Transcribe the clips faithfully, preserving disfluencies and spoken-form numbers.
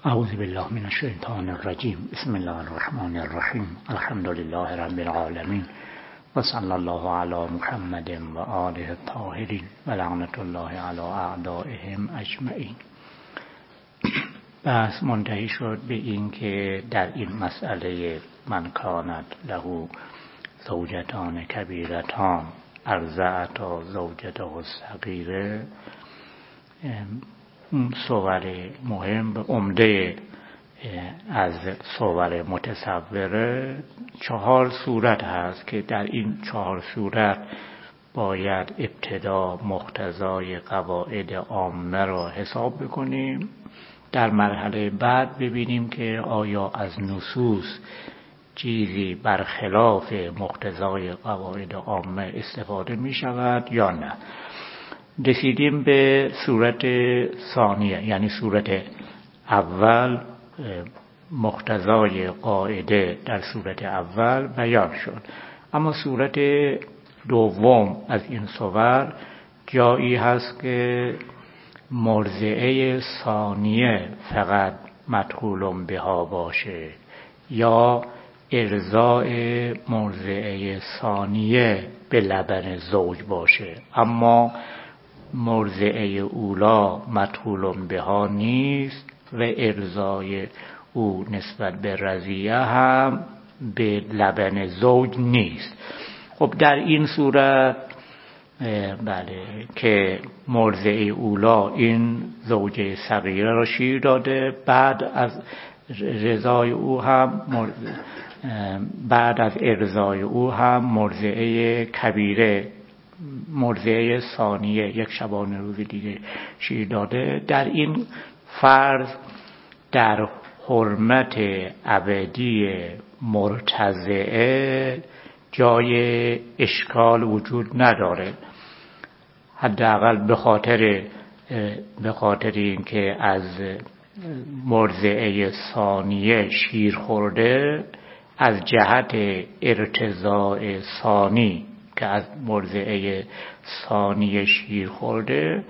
اعوذ بالله من الشیطان الرجیم. بسم الله الرحمن الرحیم. الحمد لله رب العالمین و صلی الله علی محمد و آله الطاهرین و لعنت الله علی اعدائهم اجمعین. بحث منتهی شد به این که در این مسئله من کانت له زوجتان کبیرتان ارضعتا زوجته الصغیره، صور مهم و عمده از صور متصوره چهار صورت هست که در این چهار صورت باید ابتدا مقتضای قواعد عامه را حساب بکنیم. در مرحله بعد ببینیم که آیا از نصوص چیزی برخلاف مقتضای قواعد عامه استفاده می شود یا نه. رسیدیم به صورت ثانیه، یعنی صورت اول مقتضای قاعده در صورت اول بیان شد، اما صورت دوم از این صور جایی هست که مرضعه ثانیه فقط مدخول بها باشه یا ارضاء مرضعه ثانیه به لبن زوج باشه، اما مرضعه اولا مدخول بها نیست و ارضای او نسبت به رضیعه هم به لبن زوج نیست. خب در این صورت بله که مرضعه اولا این زوجه صغیره را شیر داده، بعد از رضای او هم بعد از ارضای او هم مرضعه کبیره مرضعه ثانیه یک شبانه روز دیگه شیر داده. در این فرض در حرمت ابدی مرتضعه جای اشکال وجود نداره، حداقل به خاطر به خاطر اینکه از مرضعه ثانیه شیر خورده، از جهت ارتضاع ثانی که از مرضعه ثانیه شیر خورده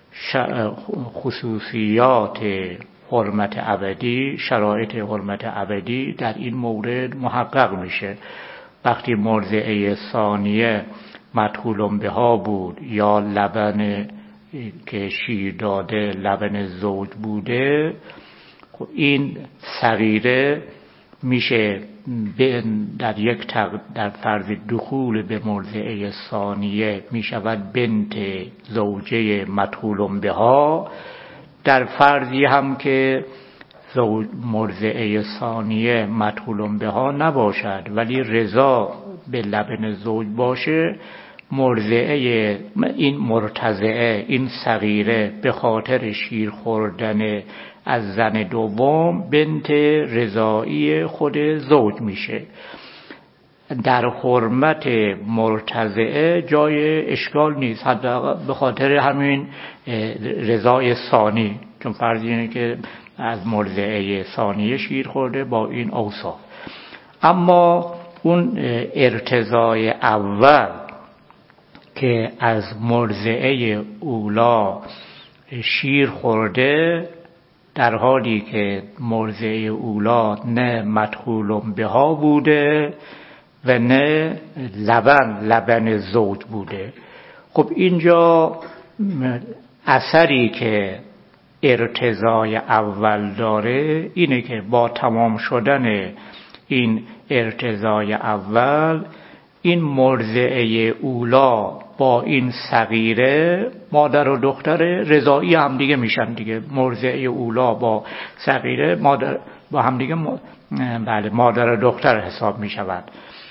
خصوصیات حرمت ابدی، شرایط حرمت ابدی در این مورد محقق میشه. وقتی مرضعه ثانیه مدخول بها بود یا لبن که شیر داده لبن زوج بوده، این صغیره میشه در یک تق... در فرض دخول به مرضعه ثانیه میشود بنت زوجه مدخول بها. در فرضی هم که زوج مرضعه ثانیه مدخول بها نباشد ولی رضا به لبن زوج باشه، مرضعه این مرتضعه این صغیره به خاطر شیر خوردن از زن دوم بنت رضایی خود زوج میشه. در حرمت مرتضعه جای اشکال نیست، حتی به خاطر همین رضای ثانی، چون فرض اینه که از مرضعه ثانیه شیر خورده با این اوصاف. اما اون ارتضای اول که از مرضعه اولا شیر خورده، در حالی که مرضعه اولا نه مدخول بها بوده و نه لبن لبن زوج بوده. خب اینجا اثری که ارتضای اول داره اینه که با تمام شدن این ارتضای اول، این مرضعه اولا با این صغیره مادر و دختر رضایی هم دیگه میشن دیگه. مرضعه اولا با صغیره مادر با هم دیگه م... بله مادر و دختر حساب میشود،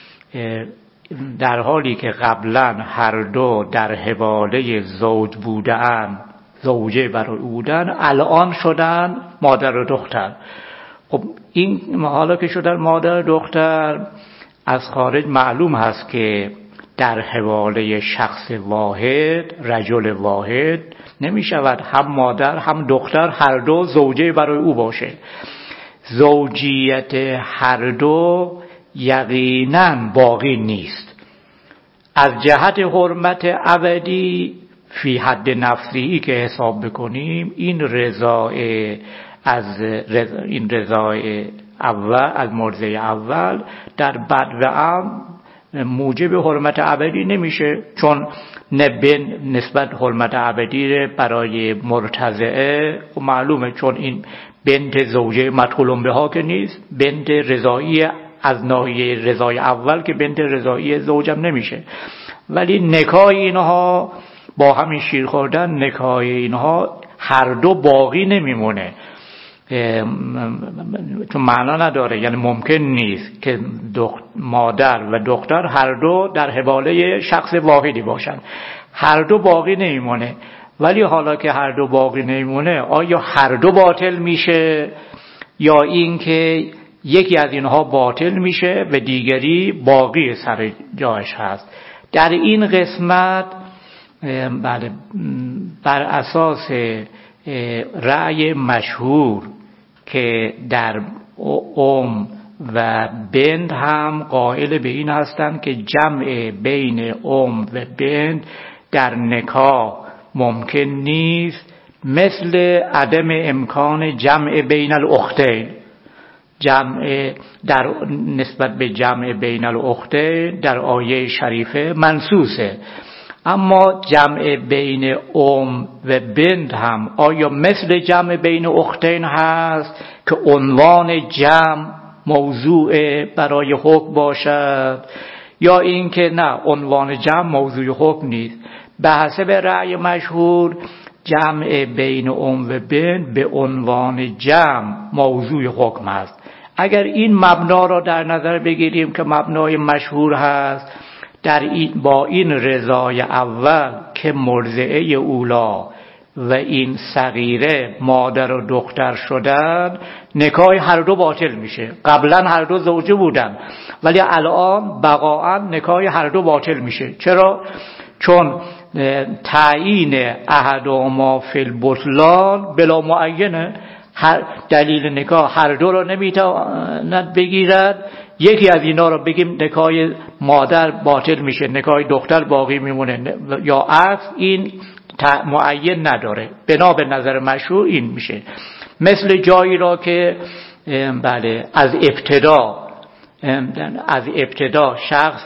در حالی که قبلا هر دو در حواله زوج بودن، زوجه برای او بودن، الان شدن مادر و دختر. خب این حالا که شدن مادر و دختر، از خارج معلوم هست که در حواله شخص واحد، رجل واحد نمی شود هم مادر هم دختر هر دو زوجه برای او باشه. زوجیت هر دو یقینا باقی نیست. از جهت حرمت ابدی فی حد نفسی که حساب بکنیم، این رضای از این رضای اول، از مرضعه اول در بد و ام موجب حرمت ابدی نمیشه، چون نه بن نسبت حرمت ابدی برای مرتضعه معلومه، چون این بنت زوجه مدخول بها که نیست، بنت رضایی از ناحیه رضای اول که بنت رضایی زوجم نمیشه. ولی نکاح اینها با همین شیر خوردن، نکاح اینها هر دو باقی نمیمونه، چون معنا نداره، یعنی ممکن نیست که مادر و دختر هر دو در حواله شخص واحدی باشن، هر دو باقی نمیمونه. ولی حالا که هر دو باقی نمیمونه، آیا هر دو باطل میشه یا این که یکی از اینها باطل میشه و دیگری باقی سر جایش هست؟ در این قسمت بله بر اساس رأی مشهور که در ام و بنت هم قائل به این هستند که جمع بین ام و بنت در نکاح ممکن نیست، مثل عدم امکان جمع بین الاختین. جمع در نسبت به جمع بین الاختین در آیه شریفه منصوصه، اما جمع بین ام و بنت هم آیا مثل جمع بین اختین هست که عنوان جمع موضوع برای حکم باشد، یا این که نه عنوان جمع موضوع حکم نیست؟ به حسب رأی مشهور جمع بین ام و بنت به عنوان جمع موضوع حکم است. اگر این مبنا را در نظر بگیریم که مبنای مشهور هست، در این با این رضای اول که مرضعه اولا و این صغیره مادر و دختر شدن، نکاح هر دو باطل میشه. قبلا هر دو زوجه بودن ولی الان بقاءً نکاح هر دو باطل میشه. چرا؟ چون تعیین احدهما فی البطلان بلا معینه، هر دلیل نکاح هر دو را نمیتواند بگیرد. یکی از اینا را بگیم نکاح مادر باطل میشه، نکاح دختر باقی میمونه، یا عکس، این معین نداره. بنا به نظر مشهور این میشه. مثل جایی را که بله از ابتدا از ابتدا شخص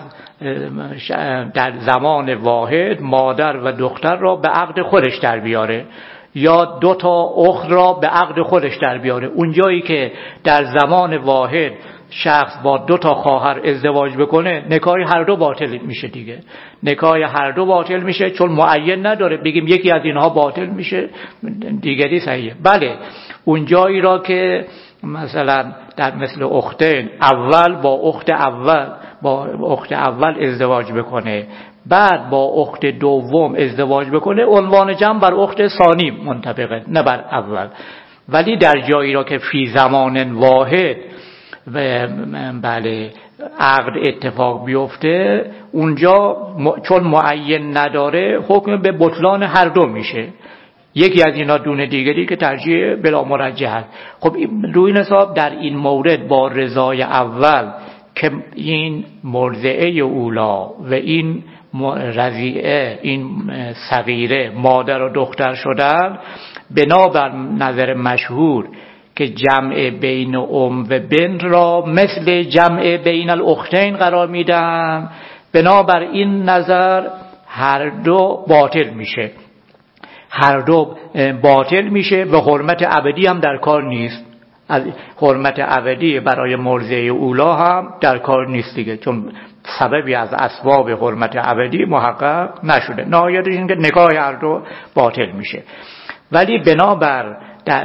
در زمان واحد مادر و دختر را به عقد خودش در بیاره، یا دو تا اخت را به عقد خودش در بیاره. اون جایی که در زمان واحد شخص با دو تا خواهر ازدواج بکنه، نکاح هر دو باطل میشه دیگه. نکاح هر دو باطل میشه، چون معین نداره بگیم یکی از اینها باطل میشه دیگری صحیحه. بله اون جایی را که مثلا در مثل اختین اول با اخت اول با اخت اول ازدواج بکنه، بعد با اخت دوم ازدواج بکنه، عنوان جمع بر اخت ثانی منطبقه، نه بر اول. ولی در جایی را که فی زمان واحد و بله عقد اتفاق بیفته، اونجا چون معین نداره حکم به بطلان هر دو میشه، یکی از اینا دون دیگری که ترجیح بلا مرجح است. خب روی این حساب در این مورد با رضای اول که این مرضعه اولا و این رضیعه، این صغیره مادر و دختر شدن، بنابر نظر مشهور که جمع بین ام و بنت را مثل جمع بین الاختین قرار میدن، بنابر این نظر هر دو باطل میشه، هر دو باطل میشه و حرمت ابدی هم در کار نیست. از حرمت ابدی برای مرضعه اولا هم در کار نیست دیگه، چون سببی از اسباب حرمت ابدی محقق نشده. نهایتش این که نکاح هر دو باطل میشه. ولی بنابر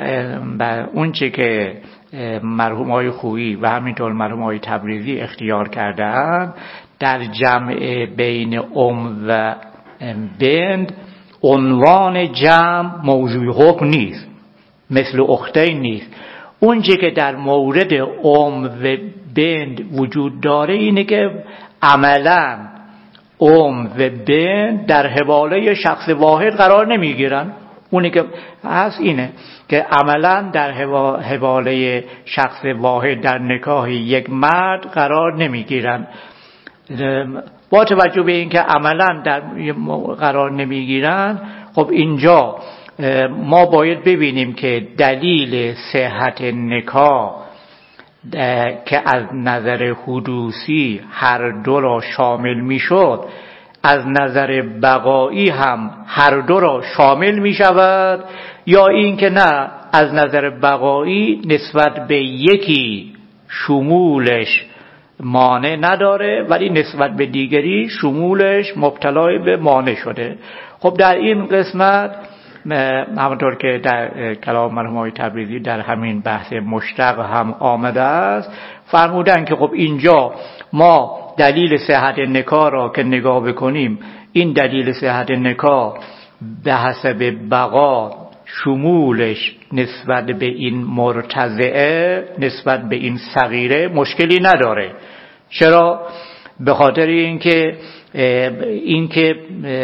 بر اون چه که مرحوم های خویی و همینطور مرحوم های تبریزی اختیار کرده‌اند، در جمع بین ام و بنت عنوان جمع موضوع حکم نیست، مثل اختین نیست. اون چه که در مورد ام و بنت وجود داره اینه که عملاً ام و بنت در حواله شخص واحد قرار نمیگیرن. اونی که هست اینه که عملاً در حواله شخص واحد در نکاح یک مرد قرار نمیگیرن. با توجه به اینکه عملاً در قرار نمیگیرن، خب اینجا ما باید ببینیم که دلیل صحت نکاح که از نظر حدوثی هر دو را شامل میشد، از نظر بقایی هم هر دو را شامل می شود، یا این که نه، از نظر بقایی نسبت به یکی شمولش مانع نداره ولی نسبت به دیگری شمولش مبتلا به مانع شده. خب در این قسمت همونطور که در کلام مرحوم آقای تبریزی در همین بحث مشتق هم آمده است، فرمودن که خب اینجا ما دلیل صحت نکاح را که نگاه بکنیم، این دلیل صحت نکاح به حسب بقا شمولش نسبت به این مرتضعه، نسبت به این صغیره مشکلی نداره. چرا؟ به خاطر اینکه اینکه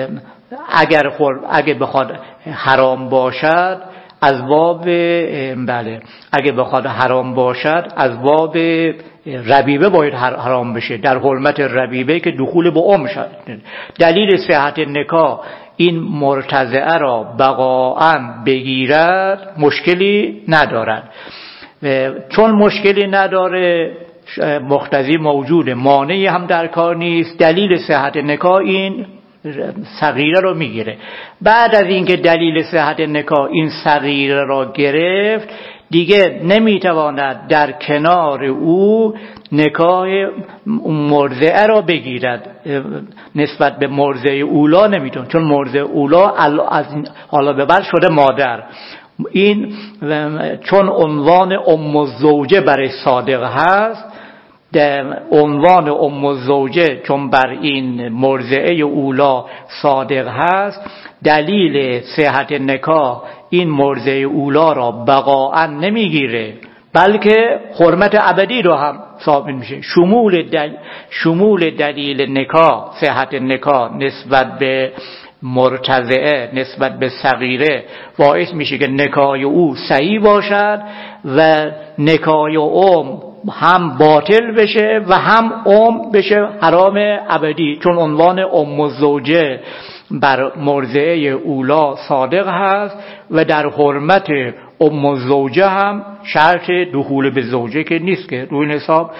اگر اگه بخواد حرام باشد از باب بله اگه بخواد حرام باشد از باب ربیبه باید حرام بشه، در حرمت ربیبه که دخول به ام شد. دلیل صحت نکاح این مرتضعه را بقاءً بگیرد مشکلی ندارد. چون مشکلی نداره، مقتضی موجوده، مانعی هم در کار نیست، دلیل صحت نکاح این صغیره رو میگیره. بعد از اینکه دلیل صحت نکاح این صغیره را گرفت، دیگه نمیتواند در کنار او نکاح مرضعه را بگیرد. نسبت به مرضعه اولا نمیتونه، چون مرضعه اولا از حالا به بعد شده مادر. این چون عنوان ام الزوجه برای صادق هست، در عنوان ام الزوجه چون بر این مرضعه اولا صادق هست، دلیل صحت نکاح این مرضعه اولا را بقاءً نمیگیره، بلکه حرمت ابدی رو هم ثابت میشه. شمول دل... شمول دلیل نکاح، صحت نکاح نسبت به مرتضعه، نسبت به صغیره باعث میشه که نکاح او صحیح باشد و نکاح ام هم باطل بشه و هم ام بشه حرام ابدی، چون عنوان ام الزوجه بر مرضعه اولا صادق هست و در حرمت ام الزوجه هم شرط دخول به زوجه که نیست، که روی حساب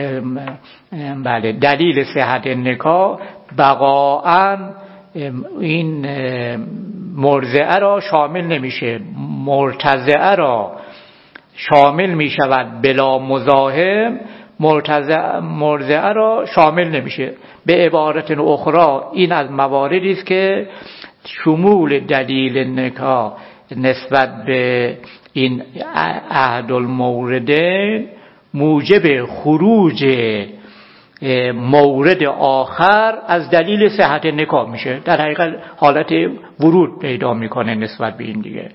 بله دلیل صحت نکاح بقاءً این مرضعه را شامل نمیشه، مرتضعه را شامل می شود بلا مزاحم، مرضعه را شامل نمیشه. به عبارت اخرى این از مواردی است که شمول دلیل نکاح نسبت به این عهد الموردین موجب خروج مورد آخر از دلیل صحت نکاح میشه. در حقیقت حالت ورود پیدا میکنه نسبت به این دیگه.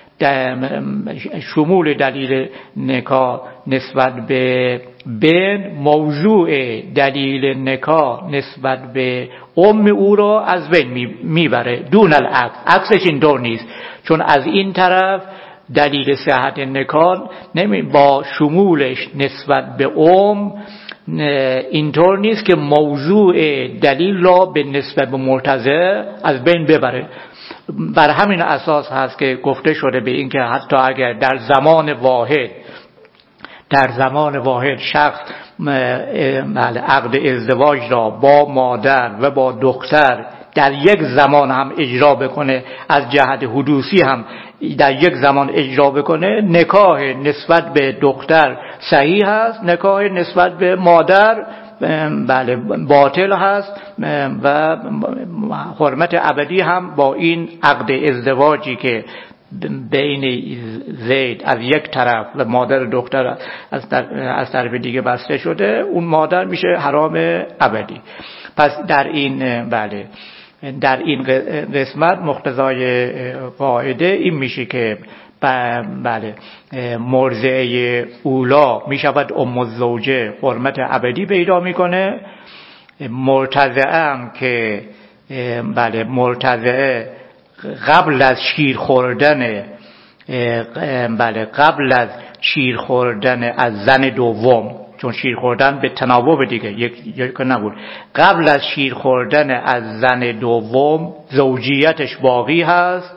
شمول دلیل نکاح نسبت به بن موضوع دلیل نکاح نسبت به ام او را از بین میبره، دون العکس. عکسش این دور نیست، چون از این طرف دلیل صحت نکاح نمی با شمولش نسبت به ام اینطور نیست که موضوع دلیل را به نسبت به مرتضع از بین ببره. بر همین اساس هست که گفته شده به این که حتی اگر در زمان واحد در زمان واحد شخص عقد ازدواج را با مادر و با دختر در یک زمان هم اجرا بکنه، از جهت حدوثی هم در یک زمان اجرا بکنه، نکاح نسبت به دختر صحیح هست، نکاح نسبت به مادر بله باطل هست و حرمت ابدی هم با این عقد ازدواجی که بین زید از یک طرف و مادر دختر از طرف دیگه بسته شده، اون مادر میشه حرام ابدی. پس در این بله در این قسمت مقتضای قاعده این میشه که بله مرضعه اولا میشود ام الزوجه، حرمت ابدی پیدا میکنه. مرتضعه هم که بله مرتضعه قبل از شیر خوردن بله قبل از شیر خوردن از زن دوم، چون شیر خوردن به تناوب دیگه یک یک نبود، قبل از شیر خوردن از زن دوم زوجیتش باقی هست،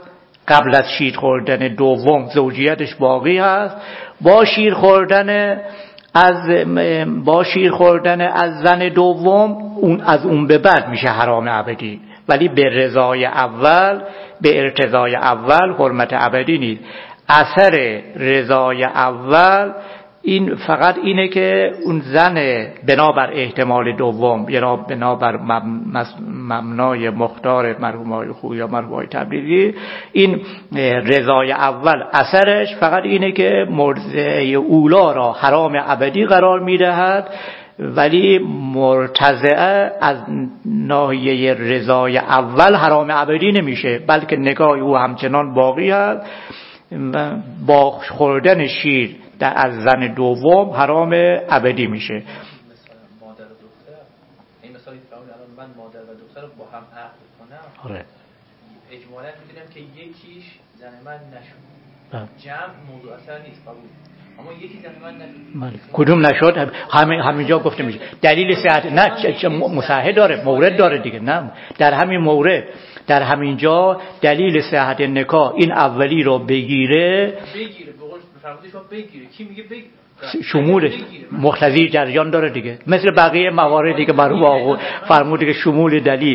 قبل از شیر خوردن دوم زوجیتش باقی هست. با شیر خوردن از با شیر خوردن از زن دوم اون از اون به بعد میشه حرام ابدی، ولی به رضای اول، به ارتضای اول حرمت ابدی نیست. اثر رضای اول این فقط اینه که اون زن بنابر احتمال دوم یا بنابر مبنای مختار مرحوم آقای خویی یا مرحوم آقای تبریزی، این رضای اول اثرش فقط اینه که مرضعه اولا را حرام ابدی قرار میدهد، ولی مرتضعه از ناحیه رضای اول حرام ابدی نمیشه، بلکه نکاح او همچنان باقی هست. با خوردن شیر در از زن دوم حرام ابدی میشه. مثلا مادر و دختر، این مثالی که الان من مادر و دختر رو با هم عقد کنم، آره اجمالاً میدونم که یکیش زن من نشد، جمع موضوع اثر نیست، قبول، اما یکی زن من نشد، کدوم نشد؟ همین همینجا گفته میشه دلیل صحت نه مصحح داره، مورد داره دیگه. نه در همین مورد، در همینجا دلیل صحت نکاح این اولی رو بگیره بگیره به قول فرمودش ما بگیره. کی میگه بگیره؟ شمول مقتضی جریان داره دیگه، مثل بقیه مواردی که مرحوم آقا فرموده که شمول دلیل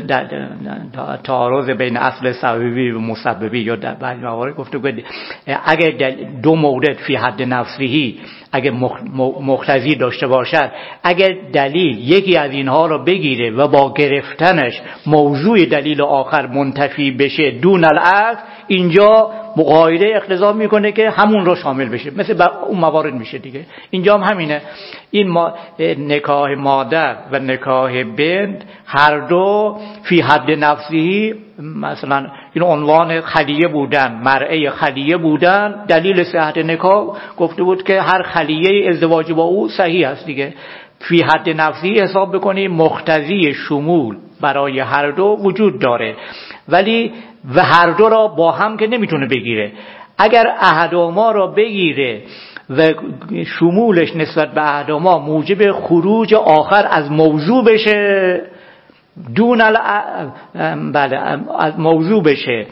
تعارض بین اصل سببی و مسببی یا در بعضی موارد گفته بود اگه دو مورد فی حد نفسهی اگه مقتضی داشته باشد، اگر دلیل یکی از اینها رو بگیره و با گرفتنش موضوع دلیل آخر منتفی بشه دون الاصل، اینجا مقایده اقتضا میکنه که همون رو شامل بشه، مثل اون موارد میشه دیگه. اینجا هم همینه. این ما نکاح مادر و نکاح بنت هر دو فی حد نفسی، مثلا این عنوان خلیه بودن، مرعه خلیه بودن، دلیل صحت نکاح گفته بود که هر خلیه ازدواج با او صحیح است دیگه. فی حد نفسی حساب بکنی مقتضی شمول برای هر دو وجود داره، ولی و هر دو را با هم که نمیتونه بگیره. اگر احدهما را بگیره و شمولش نسبت به احدهما موجب خروج آخر از موضوع بشه، دون ال... بله از موضوع بشه،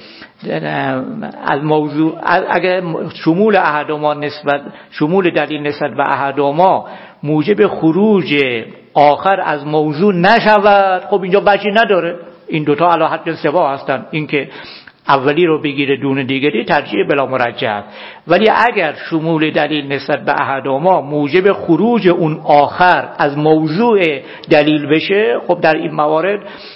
از موضوع اگر شمول احدهما نسبت شمول دلیل نسبت به احدهما موجب خروج آخر از موضوع نشود، خب اینجا بچی نداره. این دوتا علی حد سوا هستن، این که اولی رو بگیره دون دیگری ترجیح بلا مرجح. ولی اگر شمول دلیل نسبت به احدهما موجب خروج اون آخر از موضوع دلیل بشه، خب در این موارد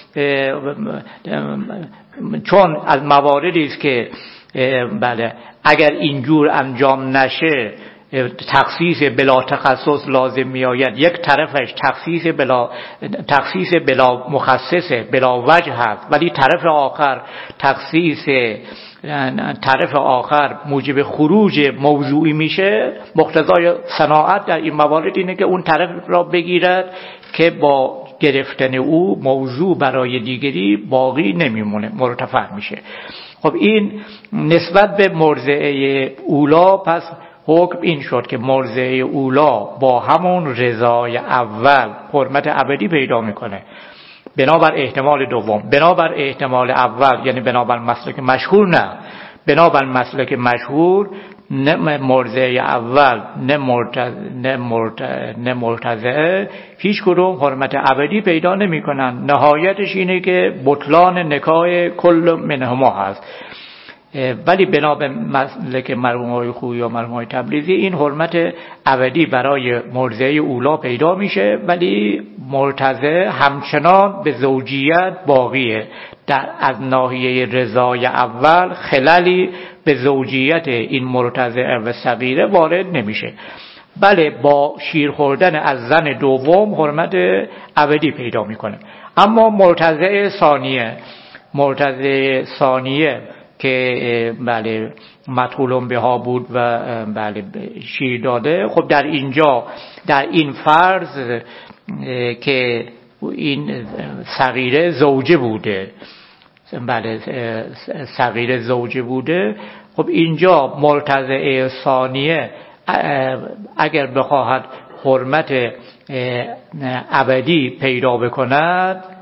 چون از مواردی است که بله اگر اینجور انجام نشه تخصیص بلا تخصص لازم می آید، یک طرفش تخصیص بلا تخصیص بلا مخصص بلا وجه هست، ولی طرف آخر تخصیص طرف آخر موجب خروج موضوعی میشه. مقتضای صناعت در این موارد اینه که اون طرف را بگیرد که با گرفتن او موضوع برای دیگری باقی نمیمونه، مرتفع میشه. خب این نسبت به مرضعه اولا، پس حکم این شد که مرضعه اولا با همون رضای اول حرمت ابدی پیدا میکنه بنابر احتمال دوم. بنابر احتمال اول یعنی بنابر مسلک مشهور نه، بنابر مسلک مشهور نه مرضعه اول نه مرتضع نه مرتضع نه مرتضعه هیچ کدوم حرمت ابدی پیدا نمیکنن. نهایتش اینه که بطلان نکاح کل منهما هست. ولی بنا به مسلک مرحوم آقای خویی یا مرحوم آقای تبریزی این حرمت ابدی برای مرضعه اولا پیدا میشه، ولی مرتضع همچنان به زوجیت باقیه. در از ناحیه رضای اول خللی به زوجیت این مرتضع و صغیره وارد نمیشه. بله با شیر خوردن از زن دوم حرمت ابدی پیدا میکنه. اما مرتضع ثانیه، مرتضع ثانیه که بله مدخولون بها بود و بله شیر داده، خب در اینجا در این فرض که این صغیره زوجه بوده، بله صغیره زوجه بوده، خب اینجا مرتضع ثانیه اگر بخواهد حرمت ابدی پیدا بکند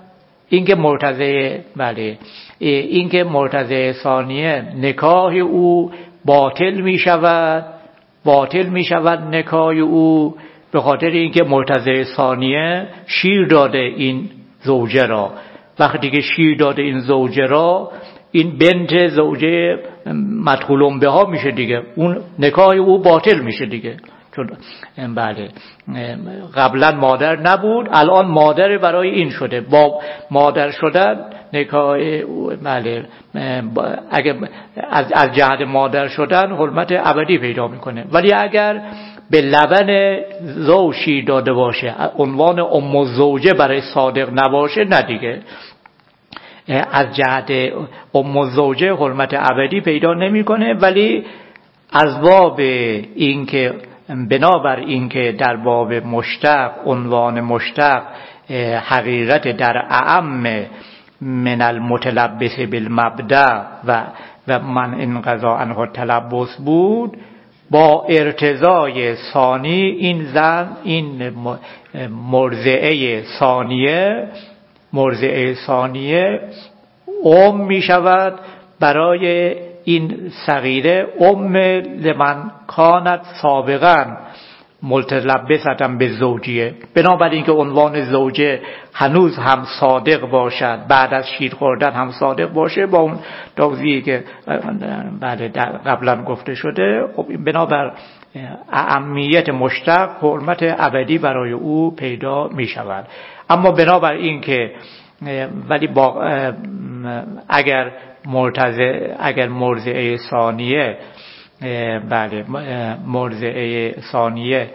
اینکه مرتضی بله اینکه مرتضی ثانیه نکاح او باطل می شود باطل می شود نکاح او به خاطر اینکه مرتضی ثانیه شیر داده این زوجه را. وقتی که شیر داده این زوجه را، این بنت زوجه مدخولون به ها میشه دیگه، اون نکاح او باطل میشه دیگه، چون بله قبلا مادر نبود، الان مادر برای این شده. با مادر شدن نکاح بله اگه از از جهت مادر شدن حرمت ابدی پیدا میکنه. ولی اگر به لبن زوج شیر داده باشه، عنوان ام الزوجه برای صادق نباشه، نه دیگه از جهت ام الزوجه حرمت ابدی پیدا نمیکنه. ولی از باب اینکه بنابر اینکه در باب مشتق، عنوان مشتق حقیقت در اعم من المتلبس بالمبدأ و و من انقضا عنه تلبس بود، با ارتضای ثانی این زن، این مرضعه ثانیه مرضعه ثانیه ام می شود برای این صغیره، ام لمن کانت سابقا متلبسة به زوجیه. بنابراین که عنوان زوجه هنوز هم صادق باشد، بعد از شیر خوردن هم صادق باشه، با اون توضیحی که بعد قبلا گفته شده، خب بنابر اهمیت مشتق حرمت ابدی برای او پیدا می شود. اما بنابر این که ولی با اگر مرتضی اگر مرضعه ثانیه بله مرضعه ثانیه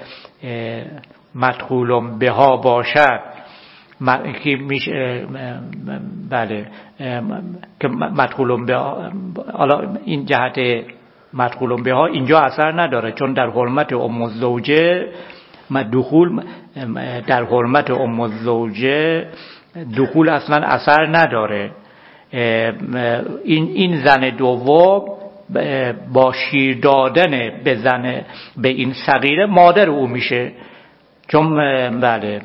مدخول بها باشد که میشه بله که مدخول بها، حالا این جهت مدخول بها اینجا اثر نداره، چون در حرمت ام الزوجه دخول در حرمت ام الزوجه دخول اصلا اثر نداره. این این زن دوم با شیر دادن به زن به این صغیره مادر او میشه، چون بله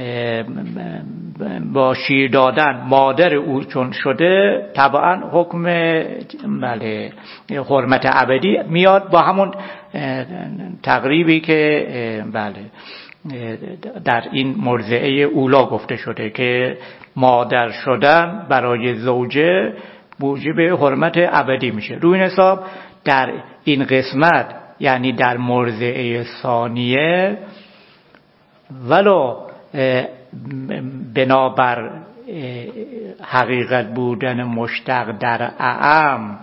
با شیر دادن مادر او چون شده، طبعا حکم بله حرمت ابدی میاد با همون تقریبی که بله در این مرضعه اولا گفته شده که مادر شدن برای زوجه موجب حرمت ابدی میشه. روی این حساب در این قسمت، یعنی در مرضعه ثانیه، ولو بنابر حقیقت بودن مشتق در اعم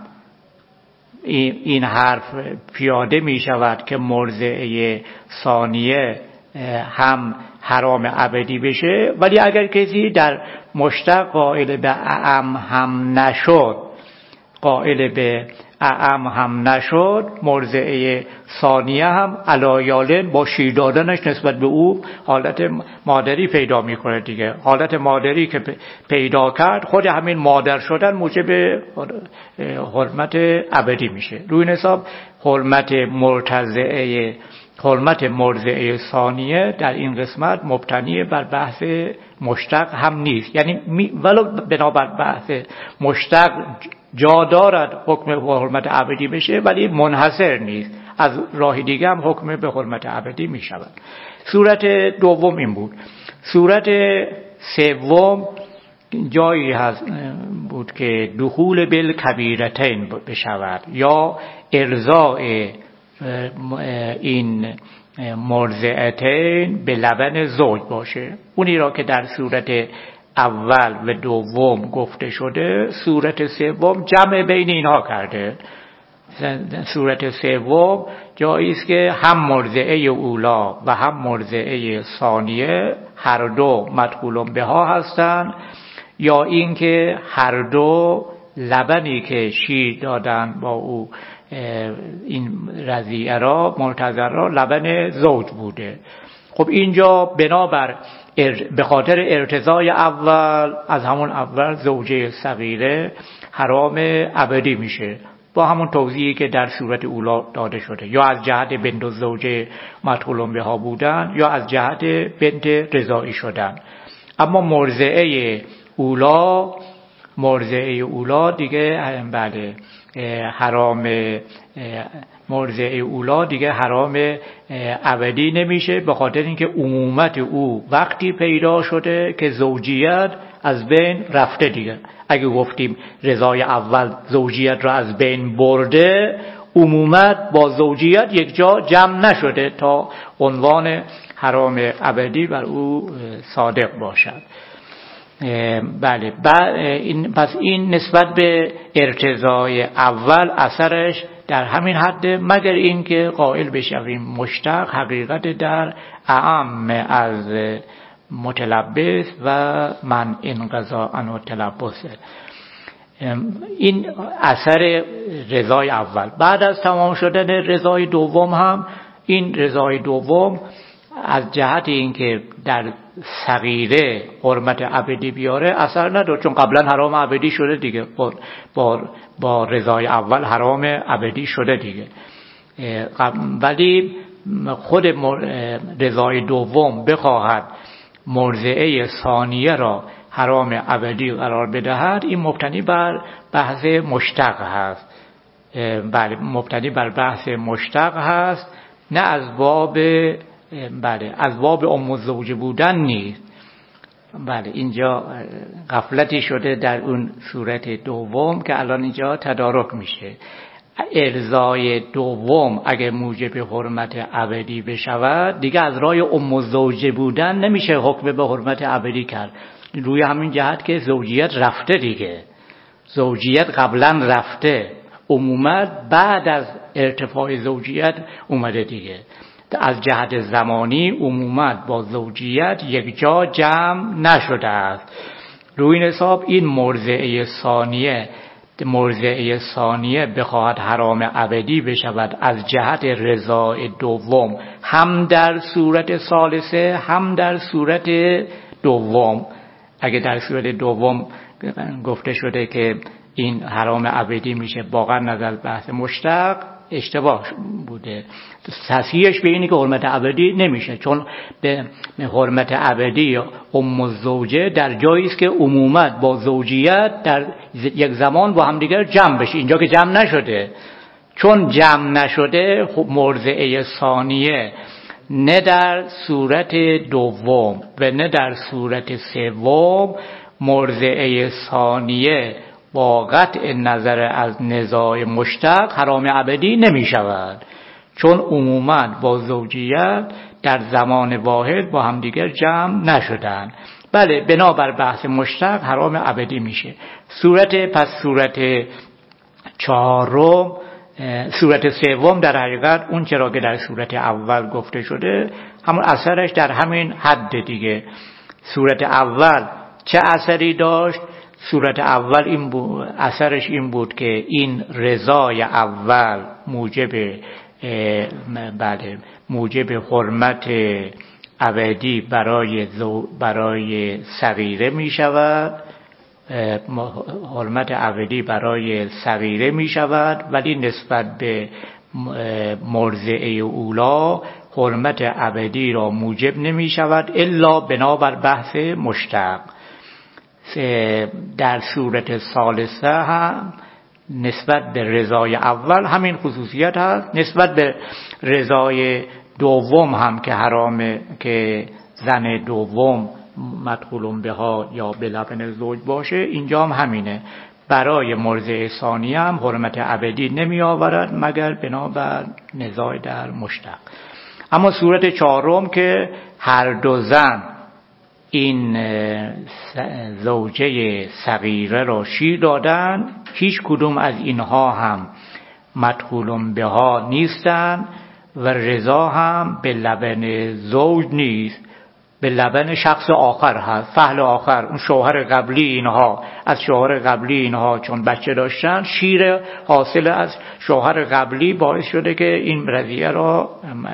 این حرف پیاده می شود که مرضعه ثانیه هم حرام ابدی بشه، ولی اگر کسی در مشتق قائل به اعم هم نشد قائل به اعم هم نشد مرضعه ثانیه هم علایالن با شیر دادنش نسبت به او حالت مادری پیدا میکنه دیگه. حالت مادری که پیدا کرد، خود همین مادر شدن موجب حرمت ابدی میشه. روی این حساب حرمت مرتضعه حرمت مرضعه ثانیه در این قسمت مبتنی بر بحث مشتق هم نیست، یعنی ولو بنابر بحث مشتق جا دارد حکم به حرمت ابدی بشه، ولی منحصر نیست، از راه دیگه هم حکم به حرمت ابدی می شود. صورت دوم این بود. صورت سوم جایی هست بود که دخول بالکبیرتین بشود یا ارضاء این مرضعتین به لبن زوج باشه. اونی را که در صورت اول و دوم گفته شده، صورت سوم جمع بین اینها کرده. صورت سوم جایی است که هم مرضعه اولا و هم مرضعه ثانیه هر دو مدخول بها هستند، یا اینکه هر دو لبنی که شیر دادن با او این رضیعه را مرتضع را لبن زوج بوده. خب اینجا بنابر به خاطر ارتضای اول، از همون اول زوجه صغیره حرام ابدی میشه، با همون توضیحی که در صورت اولا داده شده، یا از جهت بنت زوجه مدخول بها بودن یا از جهت بنت رضاعی شدن. اما مرضعه اولا مرضعه اولا دیگه بله حرام، مرضعه اولا دیگه حرام ابدی نمیشه، به خاطر اینکه عمومت او وقتی پیدا شده که زوجیت از بین رفته دیگه. اگه گفتیم رضای اول زوجیت را از بین برده، عمومت با زوجیت یک جا جمع نشده تا عنوان حرام ابدی بر او صادق باشد. بله این پس این نسبت به ارتضای اول اثرش در همین حد، مگر اینکه قائل بشویم مشتق حقیقت در اعم از متلبس و من انقضا عنه تلبسه. این اثر رضای اول. بعد از تمام شدن رضای دوم هم این رضای دوم از جهت اینکه در صغیره حرمت ابدی بیاره اثر نداره، چون قبلا حرام ابدی شده دیگه، با با رضای اول حرام ابدی شده دیگه. ولی خود رضای دوم بخواهد مرضعه ثانیه را حرام ابدی قرار بدهد، این مبتنی بر بحث مشتق هست. بله مبتنی بر بحث مشتق هست، نه از باب بله از باب ام الزوجه بودن نیست. بله اینجا غفلتی شده در اون صورت دوم که الان اینجا تدارک میشه. ارضای دوم اگه موجب حرمت ابدی بشود دیگه از راه ام الزوجه بودن نمیشه حکم به حرمت ابدی کرد، روی همین جهت که زوجیت رفته دیگه، زوجیت قبلا رفته، عمومت بعد از ارتفاع زوجیت اومده دیگه. از جهت زمانی عمومت با زوجیت یک جا جمع نشده است. روی این حساب این مرضعه ثانیه مرضعه ثانیه بخواهد حرام ابدی بشود از جهت رضای دوم، هم در صورت ثالثه هم در صورت دوم. اگه در صورت دوم گفته شده که این حرام ابدی میشه، واقعا نظر بحث مشتق اشتباه بوده. تصحیحش به اینی که حرمت ابدی نمیشه، چون به حرمت ابدی ام الزوجه در جایی است که عمومت با زوجیت در یک زمان با هم دیگر جمع بشه، اینجا که جمع نشده. چون جمع نشده مرضعه ثانیه نه در صورت دوم و نه در صورت سوم مرضعه ثانیه با قطع نظر از نزاع مشتق حرام ابدی نمی شود، چون عموما با زوجیت در زمان واحد با همدیگر جمع نشدن. بله بنابر بحث مشتق حرام ابدی میشه. صورت پس صورت چهارم صورت سوم در حقیقت اون چرا که در صورت اول گفته شده همون اثرش در همین حد دیگه. صورت اول چه اثری داشت؟ صورت اول این بود، اثرش این بود که این رضای اول موجب بله موجب حرمت ابدی برای برای صغیره می شود، حرمت ابدی برای صغیره می شود، ولی نسبت به مرضعه اولا حرمت ابدی را موجب نمی شود الا بنابر بحث مشتق. در صورت ثالثه هم نسبت به رضای اول همین خصوصیت هست، نسبت به رضای دوم هم که حرامه که زن دوم مدخول بها یا به لبن زوج باشه، اینجا هم همینه. برای مرضعه ثانیه هم حرمت ابدی نمی آورد مگر بنابر نزاع در مشتق. اما صورت چهارم که هر دو زن این زوجه صغیره را شیر دادن، هیچ کدوم از اینها هم مدخول بها نیستن و رضا هم به لبن زوج نیست، به لبن شخص آخر هست، فحل آخر. اون شوهر قبلی اینها از شوهر قبلی اینها چون بچه داشتن، شیر حاصل از شوهر قبلی باعث شده که این رضیه را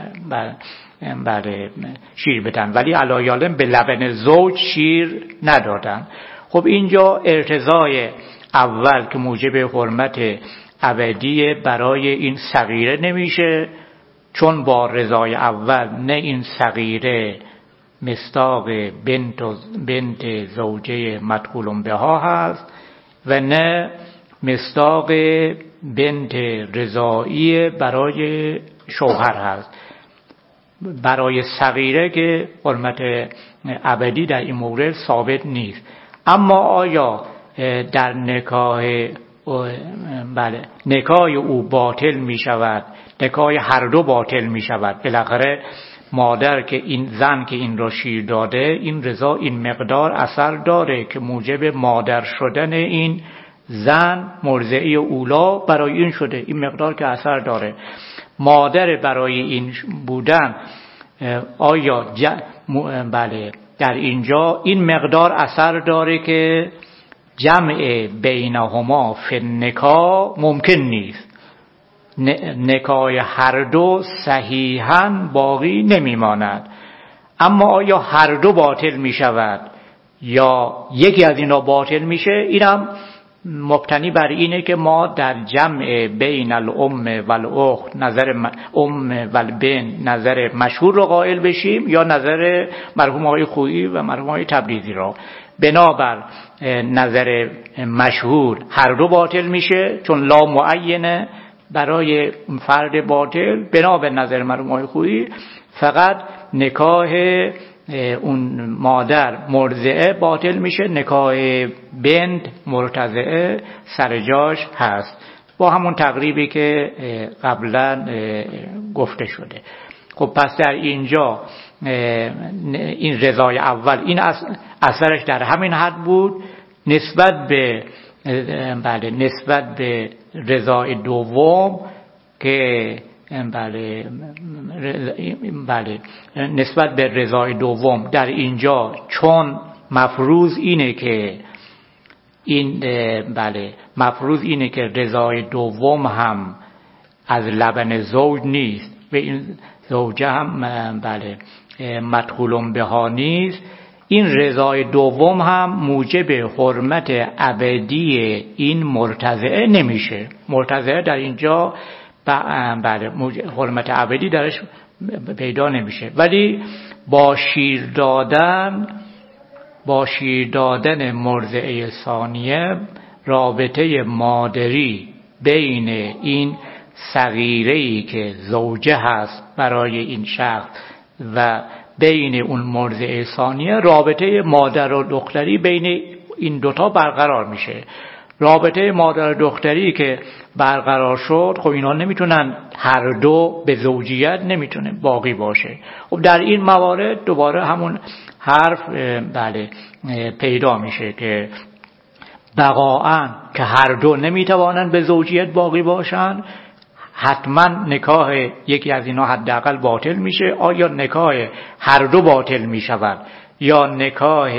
بله شیر بدن، ولی علایالم به لبن زوج شیر ندادن. خب اینجا ارتضای اول که موجب حرمت ابدی برای این صغیره نمیشه، چون با رضای اول نه این صغیره مصداق بنت, بنت زوجه مدخول بها هست و نه مصداق بنت رضاعی برای شوهر هست. برای صغیره که حرمت ابدی در این مورد ثابت نیست. اما آیا در نکاح بله نکاح او باطل می شود، نکاح هر دو باطل می شود؟ بالاخره مادر که این زن که این را شیر داده، این رضا این مقدار اثر داره که موجب مادر شدن این زن مرضعه اولا برای این شده، این مقدار که اثر داره. مادر برای این بودن آیا ج... بله در اینجا این مقدار اثر داره که جمع بینهما فی النکاح ممکن نیست. نکاح هر دو صحیحاً باقی نمیماند. اما آیا هر دو باطل می شود یا یکی از اینا باطل میشه؟ اینم مبتنی بر اینه که ما در جمع بین الام و الاخت نظر ام و البن نظر مشهور رو قائل بشیم یا نظر مرحوم آقای خویی و مرحوم آقای تبریزی را. بنابر نظر مشهور هر دو باطل میشه چون لا معینه برای فرد باطل. بنابر نظر مرحوم آقای خویی فقط نکاح اون مادر مرضعه باطل میشه، نکاح بنت مرتضعه سر جاش هست با همون تقریبی که قبلا گفته شده. خب پس در اینجا این رضای اول این اثرش در همین حد بود. نسبت به بله نسبت به رضای دوم که بله بله نسبت به رضای دوم در اینجا چون مفروض اینه که این بله مفروض اینه که رضای دوم هم از لبن زوج نیست و این زوجه هم بله مدخول بها نیست، این رضای دوم هم موجب حرمت ابدی این مرتضعه نمیشه. مرتضعه در اینجا بله حرمت ابدی درش پیدا نمیشه. ولی با شیر دادن با شیر دادن مرضعه ثانیه رابطه مادری بین این صغیره‌ای که زوجه هست برای این شخص و بین اون مرضعه ثانیه، رابطه مادر و دختری بین این دوتا برقرار میشه. رابطه مادر و دختری که برقرار شد خب اینا نمیتونن هر دو به زوجیت نمیتونه باقی باشه. خب در این موارد دوباره همون حرف بله پیدا میشه که بقاعاً که هر دو نمیتوانن به زوجیت باقی باشن، حتما نکاح یکی از اینا حداقل باطل میشه. آیا نکاح هر دو باطل میشود یا نکاح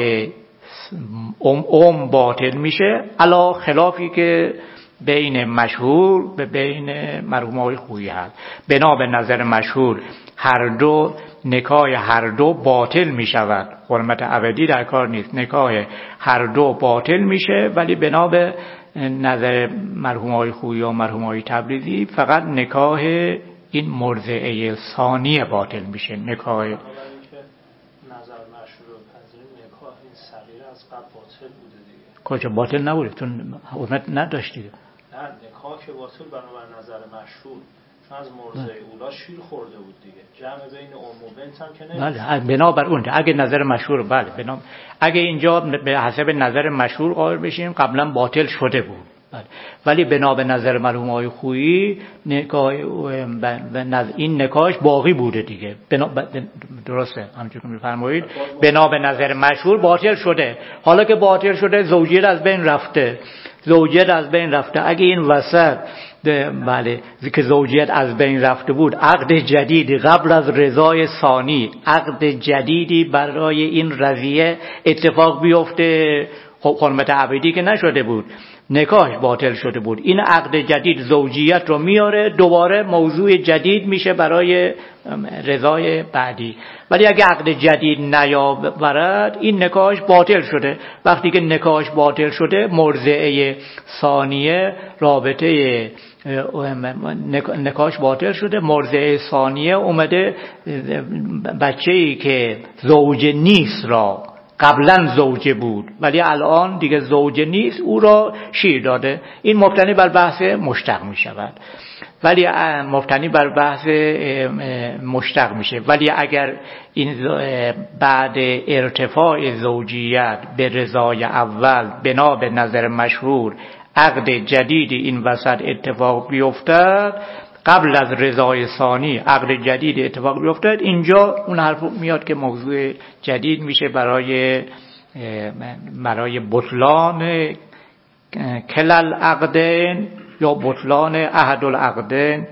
ام ام باطل میشه، علا خلافی که بین مشهور و بین مرحوم آقای خویی هست. بنا به نظر مشهور هر دو نکاح هر دو باطل میشود، حرمت ابدی در کار نیست، نکاح هر دو باطل میشه. ولی بنا به نظر مرحوم آقای خویی و مرحوم آقای تبریزی فقط نکاح این مرضعه ثانیه باطل میشه. نکاح نظر مشهور نکاح این صغیره از قبل باطل بوده دیگه. کجا باطل نبوده؟ چون حرمت نداشت دیگه. نه نکاح که باطل بنابر نظر مشهور چون از مرضعه اولا شیر خورده بود دیگه. جمع بین ام و بنت هم که نمیشه. بله بنابر اون اگه نظر مشهور بله بنا اگه اینجا به حسب نظر مشهور قائل بشیم قبلا باطل شده بود. بله. ولی بنا به نظر مرحوم آقای خویی نکاح این نکاحش باقی بوده دیگه. بنا درسته همونجوری که میفرمایید بنا به نظر مشهور باطل شده. حالا که باطل شده زوجیت از بین رفته، زوجیت از بین رفته. اگه این وسط بله که زوجیت از بین رفته بود عقد جدیدی قبل از رضای ثانی، عقد جدیدی برای این رضیه اتفاق بیفته، خب حرمت ابدی که نشده بود. نکاح باطل شده بود. این عقد جدید زوجیت رو میاره، دوباره موضوع جدید میشه برای رضای بعدی. ولی اگه عقد جدید نیاورد این نکاح باطل شده. وقتی که نکاح باطل شده مرضعه ثانیه رابطه نکاح باطل شده، مرضعه ثانیه اومده بچه‌ای که زوج نیست را، قبلا زوجه بود ولی الان دیگه زوجه نیست، او را شیر داده. این مبتنی بر بحث مشتق می شود، ولی مبتنی بر بحث مشتق میشه. ولی اگر این بعد ارتفاع زوجیت به رضای اول بنا به نظر مشهور عقد جدید این وسط اتفاق بیفتد، قبل از رضای ثانی عقد جدید اتفاق بیفتد، اینجا اون حرف میاد که موضوع جدید میشه برای برای بطلان کلل عقدین یا بطلان احد العقدین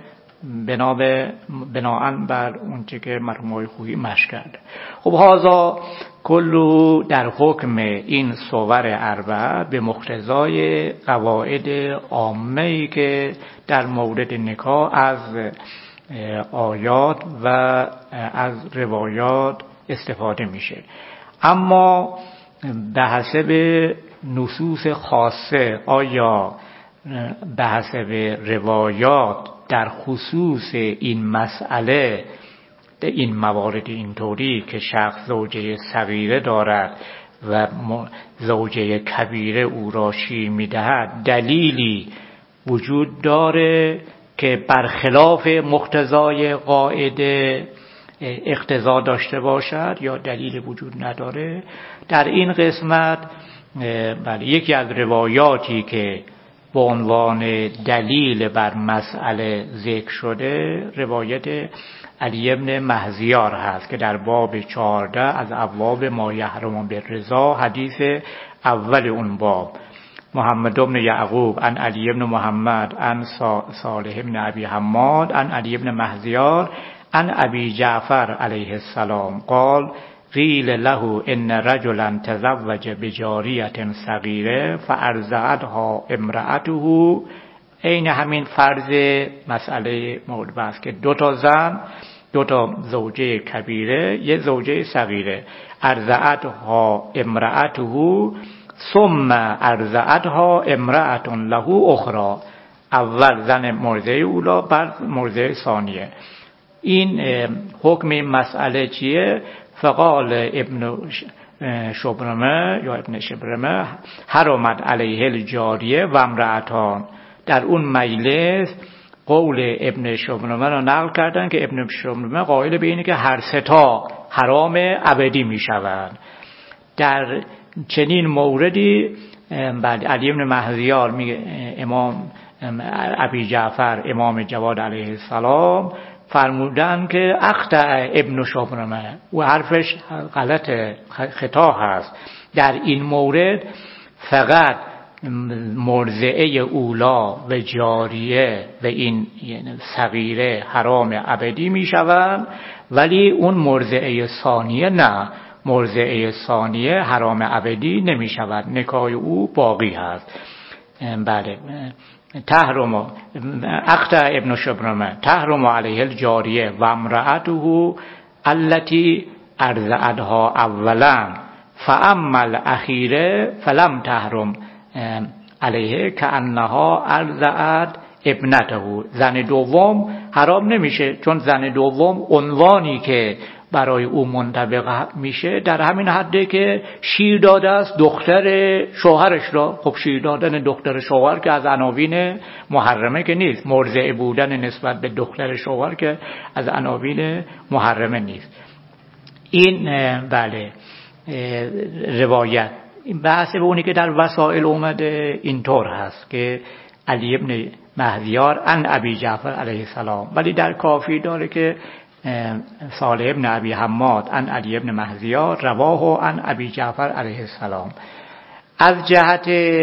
بناءً بر اون چه که مرحوم آقای خویی مشق کرده. خب هذا کلو در حکم این صور اربعه به مقتضای قواعد عامه‌ای که در مورد نکاح از آیات و از روایات استفاده میشه. اما به حسب نصوص خاصه، آیا به حسب روایات در خصوص این مسئله، این موارد اینطوری که شخص زوجه صغیره دارد و زوجه کبیره او را شیر میدهد، دلیلی وجود داره که برخلاف مقتضای قاعده اقتضا داشته باشد یا دلیل وجود نداره؟ در این قسمت بله، یکی از روایاتی که به عنوان دلیل بر مسئله ذکر شده روایت علی ابن مهزیار هست که در باب چهارده از ابواب ما یحرم بالرضا، حدیث اول اون باب، محمد ابن یعقوب عن علی ابن محمد عن صالح ابن ابی حماد عن علی ابن مهزیار عن ابی جعفر علیه السلام قال قیل له ان رجلا تزوج بجاریة صغیره فارضعتها امرأته. این همین فرض مسئله مورد بحث که دو تا زن، دو تا زوجه کبیره، یه زوجه صغیره، ارضعتها امرأته ثم ارضعتها امرأة له اخرى. اول زن مرضعه اولا، بعد مرضعه ثانیه. این حکم این مسئله چیه؟ فقال ابن شبرمه یا ابن شبرمه حرمت علیه الجاریه و امرأتان. در اون مجلس قول ابن شبرمه را نقل کردن که ابن شبرمه قائل به اینه که هر سه تا حرام ابدی می شوند. در چنین موردی بعد علی ابن مهزیار میگه امام ابی جعفر امام جواد علیه السلام فرمودن که اخطأ ابن شبرمه، و حرفش غلط، خطا هست. در این مورد فقط مرضعه اولا و جاریه و این صغیره حرام ابدی می شوند، ولی اون مرضعه ثانیه نه، مرضعه ثانیه حرام ابدی نمی شود، نکاح او باقی هست. بله، تحرم اخطأ ابن شبرمه تحرم علیه الجاریه و امرأته التي ارضعتها اولا فاما الاخیره فلم تحرم علیه کانها ارضعت ابنته. زن دوم حرام نمیشه، چون زن دوم عنوانی که برای او منطبق میشه در همین حده که شیر داده است دختر شوهرش را. خب شیر دادن دختر شوهر که از عناوین محرمه که نیست، مرضعه بودن نسبت به دختر شوهر که از عناوین محرمه نیست. این بله روایت. این بحث به اونی که در وسائل اومده اینطور هست که علی ابن مهزیار عن ابی جعفر علیه السلام، ولی در کافی داره که صالح ابن ابی حماد عن علی ابن مهزیار رواه عن ابی جعفر علیه السلام. از جهت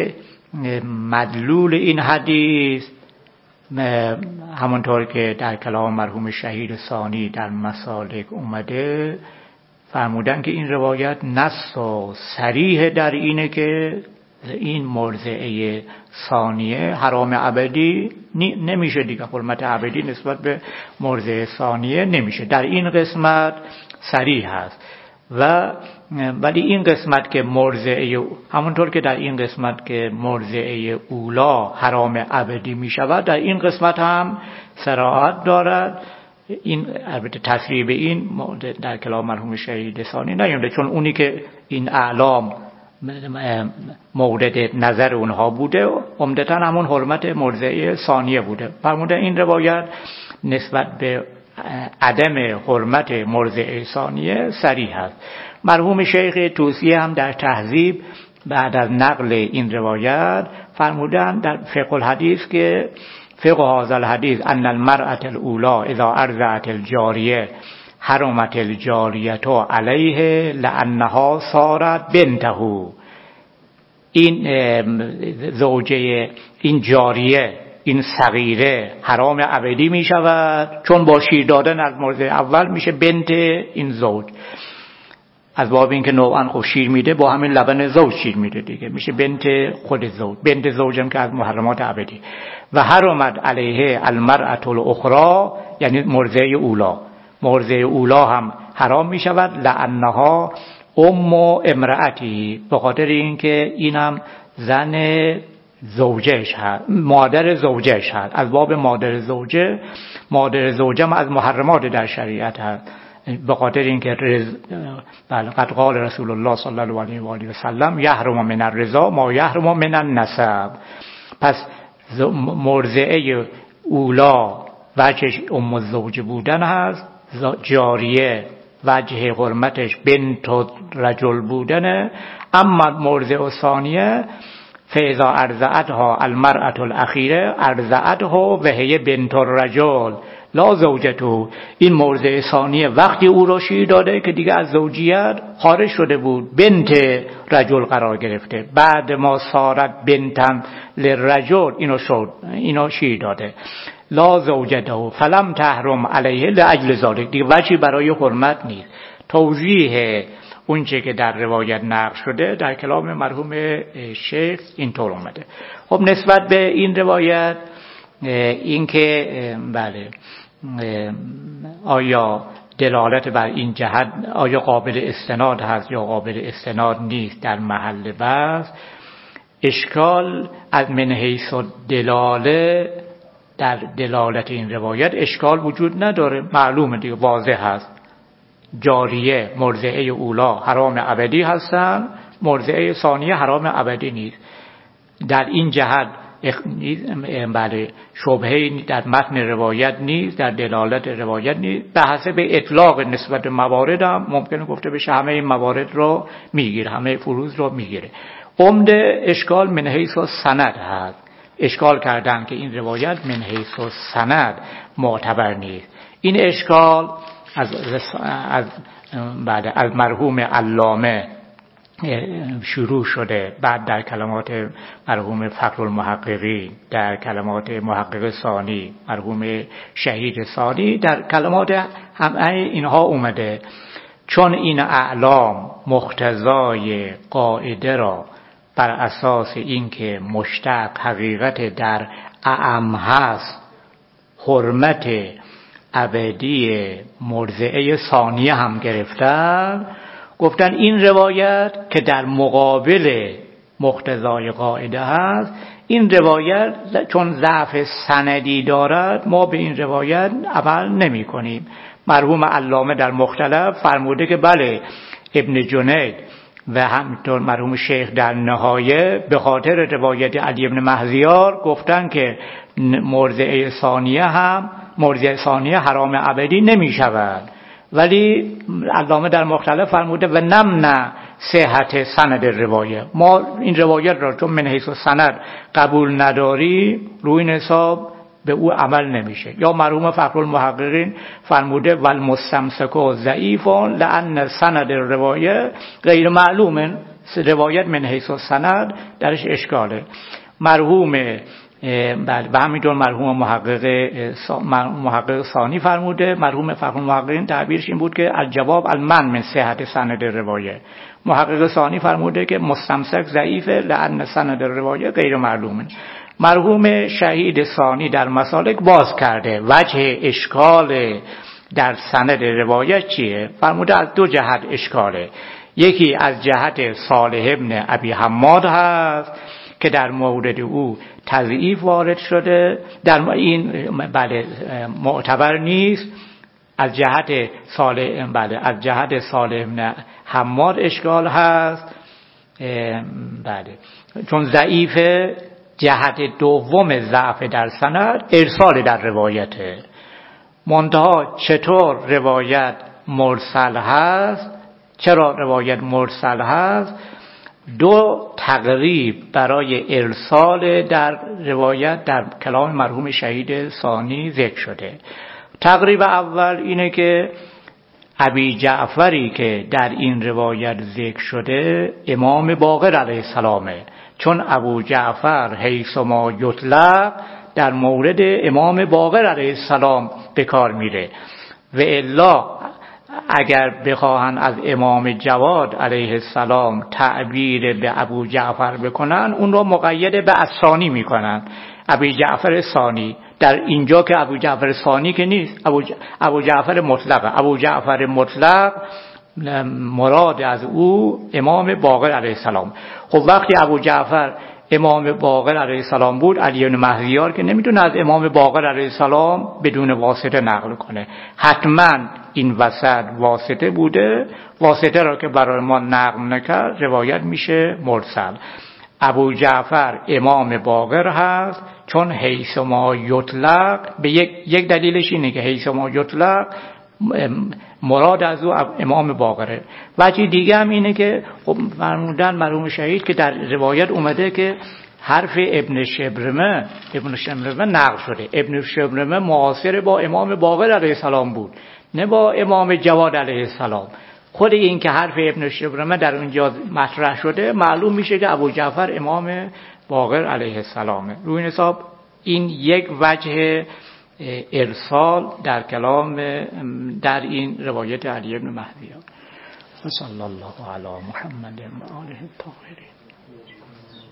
مدلول این حدیث همونطور که در کلام مرحوم شهید ثانی در مسالک اومده فرمودن که این روایت نص و صریح در اینه که این مرضعه ثانیه حرام ابدی نمیشه دیگه، حرمت ابدی نسبت به مرضعه ثانیه نمیشه. در این قسمت صریح هست. و ولی این قسمت که مرضعه، همونطور که در این قسمت که مرضعه اولا حرام ابدی می شود، در این قسمت هم صراحت دارد. این البته تصریح به این در کلام مرحوم شهید ثانی نیامده، چون اونی که این اعلام مورد نظر اونها بوده عمدتاً همون حرمت مرضعه ثانیه بوده. فرموده این روایت نسبت به عدم حرمت مرضعه ثانیه صریح است. مرحوم شیخ طوسی هم در تهذیب بعد از نقل این روایت فرمودند در فقه الحدیث که فقه هذا الحدیث ان المرأة الاولى اذا ارضعت الجاریه حرمت الجاریه علیه لانها صارت بنته. این زوجه این جاریه، این صغیره حرام ابدی می شود، چون با شیر دادن از مورد اول میشه بنت این زوج، از باب اینکه نوعا خب شیر میده، با همین لبن زوج شیر میده دیگه، میشه بنت خود زوج، بنت زوجم که از محرمات ابدی. و حرمت علیه المرأة الاخرى یعنی مرضعه اولا، مرضعه اولا هم حرام می شود لانها ام امرأتی، به خاطر اینکه اینم زن زوجش هست، مادر زوجش هست، از باب مادر زوجه. مادر زوجه هم از محرمات در شریعت هست، به خاطر اینکه رز... بله قد قال رسول الله صلی الله علیه و آله و سلم یحرم من الرضا ما یحرم من النسب. پس مرضعه اولا وجهش ام الزوجه بودن هست، جاریه وجه حرمتش بنت رجل بودنه. اما مرضعه ثانیه فاذا ارضعتها المرأة الاخیره ارضعته و هی بنت الرجل لا زوجته. این مرضعه ثانیه وقتی او را شیر داده که دیگه از زوجیت خارج شده بود، بنت رجل قرار گرفته، بعد ما صارت بنتن للرجل اینو شد، اینو شیر داده. لا زوجته فلم تحرم علیه لاجل ذلک، دیگه وجهی برای حرمت نیست. توضیح اونچه که در روایت نقل شده در کلام مرحوم شیخ اینطور اومده. خب نسبت به این روایت این که بله آیا دلالت بر این جهت آیا قابل استناد هست یا قابل استناد نیست در محل بحث، اشکال از من حیث دلاله در دلالت این روایت اشکال وجود نداره، معلومه دیگه، واضح هست. جاریه مرضعه اولا حرام ابدی هستن، مرضعه ثانیه حرام ابدی نیست. در این جهت بله شبهه در متن روایت نیست، در دلالت روایت نیست. به حسب اطلاق نسبت به موارد هم ممکنه گفته بشه همه این موارد رو میگیره، همه فروض رو میگیره. عمده اشکال من حیث سند هست، اشکال کردن که این روایت من حیث سند معتبر نیست. این اشکال از از بعد از مرحوم علامه شروع شده، بعد در کلمات مرحوم فخر المحققی، در کلمات محقق ثانی مرحوم شهید ثانی، در کلمات همه اینها اومده. چون این اعلام مقتضای قاعده را بر اساس اینکه مشتق حقیقت در اعم هست حرمت ابدی مرضعه ثانیه هم گرفتن، گفتن این روایت که در مقابل مقتضای قاعده هست، این روایت چون ضعف سندی دارد ما به این روایت عمل نمی کنیم. مرحوم علامه در مختلف فرموده که بله ابن جنید و همینطور مرحوم شیخ در نهایه به خاطر روایت علی ابن مهزیار گفتن که مرضعه ثانیه هم مرضعه ثانیه حرام ابدی نمی شود، ولی علامه در مختلف فرموده و نمنع صحت سند روایه، ما این روایت را چون من حیث سند قبول نداری روی این حساب به او عمل نمیشه. یا مرحوم فخر المحققین فرموده والمستمسک ضعیف لان سند روایه غیر معلوم، روایت من حیث سند درش اشکاله. مرحوم بله و همینطور مرحوم محقق محقق ثانی فرموده. مرحوم فخر المحققین تعبیرش این بود که الجواب المن من صحت سند روایه. محقق ثانی فرموده که مستمسک ضعیفه لأن سند روایه غیر معلومه. مرحوم شهید ثانی در مسالک باز کرده وجه اشکال در سند روایت چیه؟ فرموده از دو جهت اشکاله. یکی از جهت صالح ابن ابی حماد هست که در مورد او تضعیف وارد شده، در این بله معتبر نیست. از جهت صالح بله از جهت صالح ابن حماد اشکال هست بله چون ضعیفه. جهت دوم ضعف در سند ارسال در روایته. منتها چطور روایت مرسل هست؟ چرا روایت مرسل هست؟ دو تقریب برای ارسال در روایت در کلام مرحوم شهید ثانی ذکر شده. تقریب اول اینه که ابی جعفری که در این روایت ذکر شده امام باقر علیه السلامه، چون ابو جعفر حیثما یطلق در مورد امام باقر علیه السلام به کار میره و الا اگر بخواهن از امام جواد علیه السلام تعبیر به ابو جعفر بکنن اون رو مقید به الثانی میکنن. ابو جعفر ثانی در اینجا که ابو جعفر ثانی که نیست، ابو, ج... ابو جعفر مطلق. ابو جعفر مطلق مراد از او امام باقر علیه السلام. خب وقتی ابو جعفر امام باقر علیه السلام بود، علی بن مهدیار که نمیتونه از امام باقر علیه السلام بدون واسطه نقل کنه، حتما این وسط واسطه بوده. واسطه را که برای ما نقل نکرد روایت میشه مرسل. ابو جعفر امام باقر هست چون حیث ما یطلق، به یک, یک دلیلش اینه که حیث ما یطلق مراد از او امام باقره. وجه دیگه هم اینه که خب فرمودن مرحوم شهید که در روایت اومده که حرف ابن شبرمه ابن شبرمه نقل شده. ابن شبرمه معاصر با امام باقر علیه السلام بود، نه با امام جواد علیه السلام. خود این که حرف ابن شبرمه در اونجا مطرح شده معلوم میشه که ابو جعفر امام باقر علیه السلامه. روی این حساب این یک وجه ارسال در کلام در این روایت علی بن مهدی. صلی الله علی محمد و آله الطاهرین.